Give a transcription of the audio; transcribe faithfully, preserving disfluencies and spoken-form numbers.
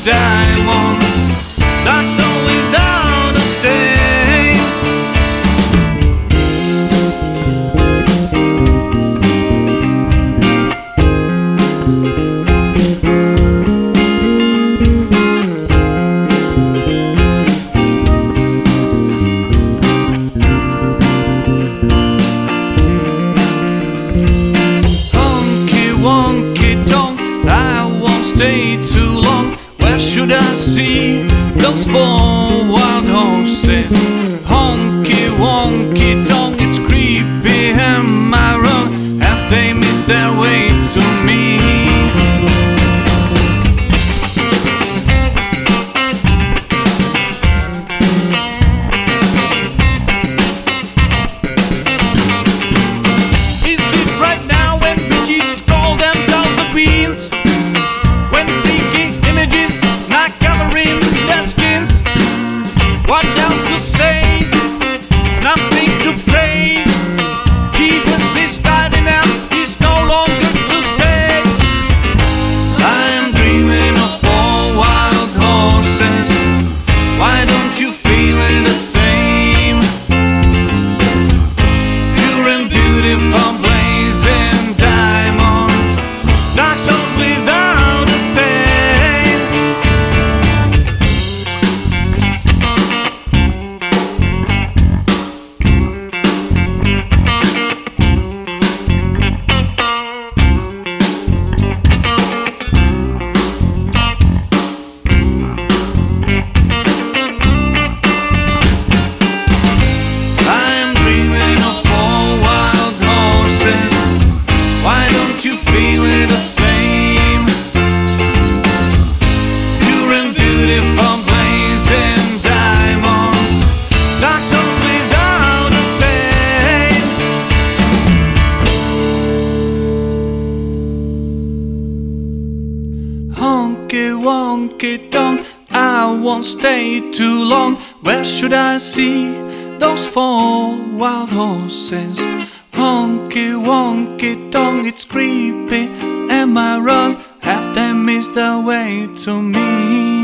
diamonds, that's all without a stain. Honky wonky tonk, I won't stay too long. Where should I see those four wild horses? Honky wonky tonk, it's creepy, am I wrong? Have they missed their way to me? Is it right now when bitches call themselves the queens? When thinking images not covering their skins? What else to say? Nothing to pray. Jesus is starting out, he's no longer to stay. I am dreaming of four wild horses. Why don't you feel it the same? Pure and beautiful, blazing diamonds, dark souls without a stain. I am dreaming of four wild horses. Why don't you feel it the same? Pure and beautiful, blazing diamonds, dark souls without a stain. Honky wonky tonk, I won't stay too long. Where should I see those four wild horses? Honky wonky tonk, it's creepy, am I wrong? Have they missed their way to me?